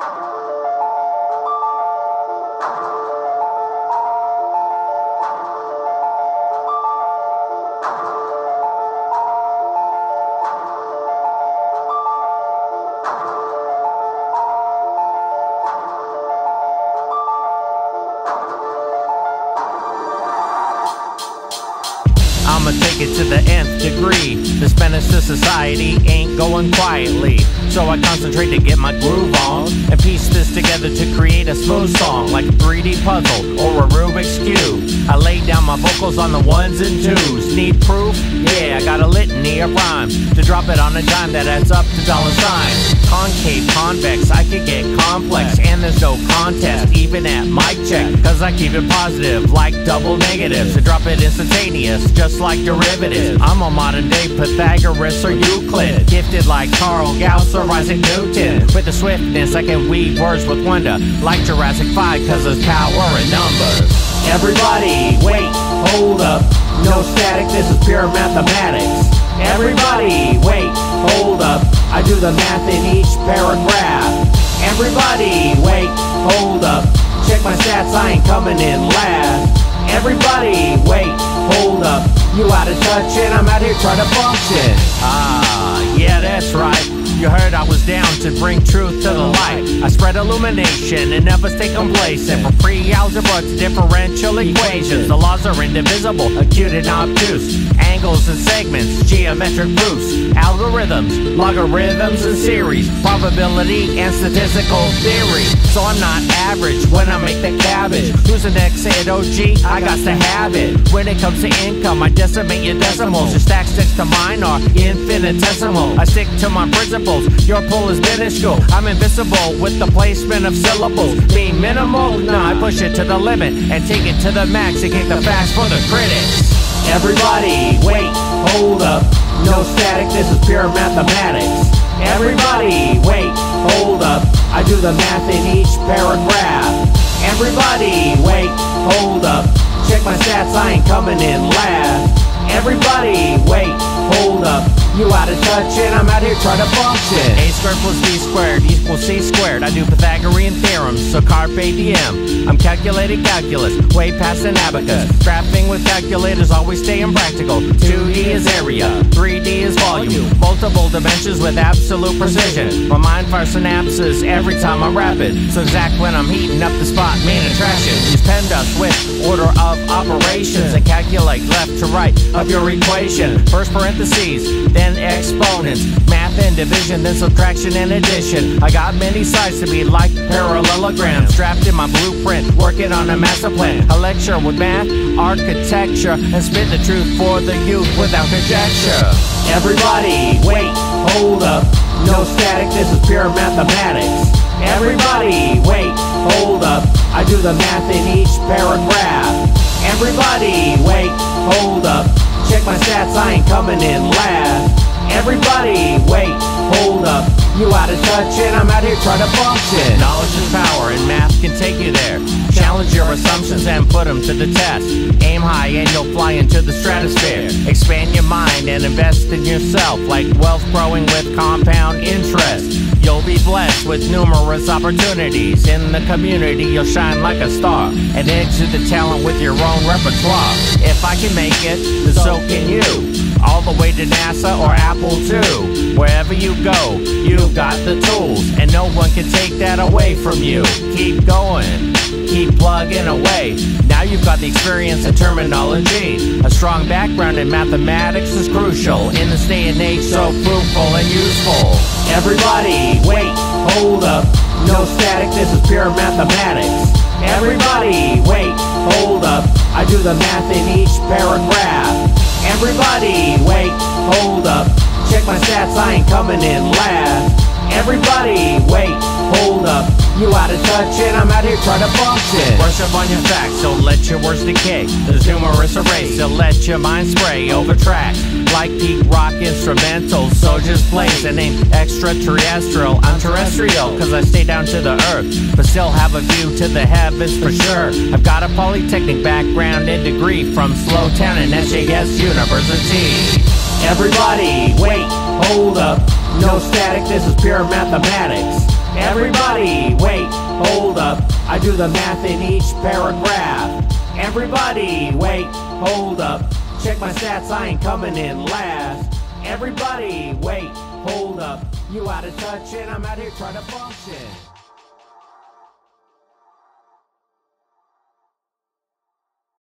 I'ma take it to the nth degree. This menace to society ain't going quietly, so I concentrate to get my groove on and piece this together to create a smooth song, like a 3D puzzle or a Rubik's Cube. I lay down my vocals on the ones and twos. Need proof? Yeah, I got a litany of rhymes to drop it on a dime that adds up to dollar signs. Concave, convex, I could get complex, and there's no contest even at mic check, cause I keep it positive like double negatives to drop it instantaneous, just like derivatives. I'm a modern day Pythagoras or Euclid, gifted like Carl Gauss or Isaac Newton. With the swiftness I can weave words with wonder, like Jurassic 5 cause there's power in numbers. Everybody, wait, hold up, no static, this is pure mathematics. Everybody, wait, hold up, I do the math in each paragraph. Everybody, wait, hold up, check my stats, I ain't coming in last. Everybody, wait, hold up, you out of touch and I'm out here trying to function. Yeah, that's right. You heard I was down to bring truth to the light. I spread illumination and never stay complacent. From pre-algebra to differential equations, the laws are indivisible, acute and obtuse. Angles and segments, geometric proofs, algorithms, logarithms and series, probability and statistical theory. So I'm not average when I make the cabbage. Who's the next hit OG? I got to have it. When it comes to income, I decimate your decimals. Your stack sticks to mine are infinitesimal. I stick to my principles. Your pull is minuscule. I'm invisible with the placement of syllables. Being minimal? Nah, I push it to the limit and take it to the max and kick the facts for the critics. Everybody, wait, hold up, no static, this is pure mathematics. Everybody, wait, hold up, I do the math in each paragraph. Everybody, wait, hold up, check my stats, I ain't coming in last. Everybody, wait, hold up, you out of touch and I'm out here trying to function. A squared plus B squared equals C squared. I do Pythagorean theorems, so carpe diem. I'm calculating calculus, way past an abacus. Graphing with calculators, always stay impractical. 2D is area, 3D is volume. Multiple dimensions with absolute precision. My mind fires synapses every time I'm rapping, so exact when I'm heating up the spot, main attraction. Use PEMDAS with order of operations and calculate left to right of your equation. First parentheses, then exponents, math and division, then subtraction and addition. I got many sides to be like parallelograms, trapped in my blueprint, working on a master plan. I lecture with math, architecture, and spit the truth for the youth without conjecture. Everybody, wait, hold up, no static, this is pure mathematics. Everybody, wait, hold up, I do the math in each paragraph. Everybody, wait, hold up, check my stats, I ain't coming in last. Everybody, wait, hold up, you out of touch and I'm out here trying to function. Knowledge is power and math can take you there. Challenge your assumptions and put them to the test. Aim high and you'll fly into the stratosphere. Expand your mind and invest in yourself, like wealth growing with compound interest. You'll be blessed with numerous opportunities. In the community you'll shine like a star and exude the talent with your own repertoire. If I can make it, then so can you. All the way to NASA or Apple too. Wherever you go, you've got the tools, and no one can take that away from you. Keep going, keep plugging away. Now you've got the experience and terminology. A strong background in mathematics is crucial in this day and age, so fruitful and useful. Everybody, wait, hold up, no static, this is pure mathematics. Everybody, wait, hold up, I do the math in each paragraph. Everybody, wait, hold up, check my stats, I ain't coming in last. Everybody, wait, hold up, you out of touch and I'm out here trying to function. Brush up on your facts, don't let your words decay. There's numerous arrays to let your mind spray over tracks like peak rock instrumentals. So just place the name extraterrestrial. I'm terrestrial cause I stay down to the earth, but still have a view to the heavens for sure. I've got a polytechnic background and degree from Slowtown and SJS University. Everybody, wait, hold up, no static, this is pure mathematics. Everybody, I do the math in each paragraph. Everybody, wait, hold up. Check my stats, I ain't coming in last. Everybody, wait, hold up. You out of touch and I'm out here trying to function.